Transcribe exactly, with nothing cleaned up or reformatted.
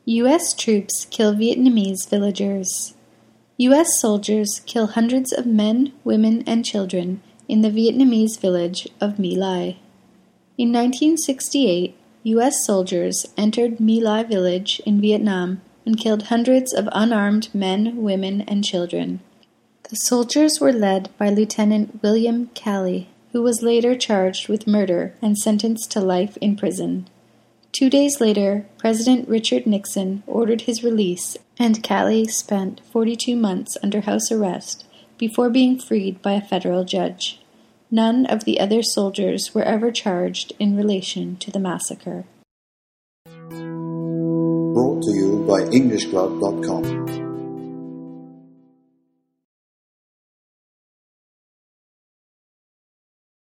U S troops kill Vietnamese villagers. U S soldiers kill hundreds of men, women, and children in the Vietnamese village of My Lai. In nineteen sixty-eight, U S soldiers entered My Lai village in Vietnam and killed hundreds of unarmed men, women, and children. The soldiers were led by Lieutenant William Calley, who was later charged with murder and sentenced to life in prison. Two days later, President Richard Nixon ordered his release, and Calley spent forty-two months under house arrest before being freed by a federal judge. None of the other soldiers were ever charged in relation to the massacre. Brought to you by English Club dot com.